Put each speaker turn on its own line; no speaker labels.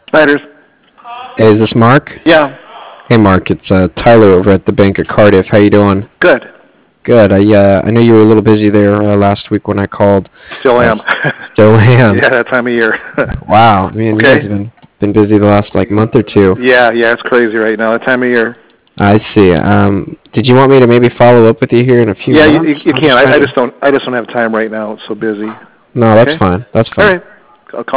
Snyder's.
Hey, is this Mark?
Yeah,
Hey, Mark, it's Tyler over at the Bank of Cardiff. How you doing?
good.
Good. I know you were a little busy there last week when I called.
Still am.
Still am.
Yeah, that time of year.
Wow. I mean, you
Okay.
guys have been busy the last like month or two.
Yeah, it's crazy right now. That time of year.
I see. Did you want me to maybe follow up with you here in a few
Yeah,
months?
you
I'm
can.
just
I
trying
just
to.
don't. I just don't have time right now. It's so busy.
No, that's
Okay.
fine. That's
All
fine.
right. I'll call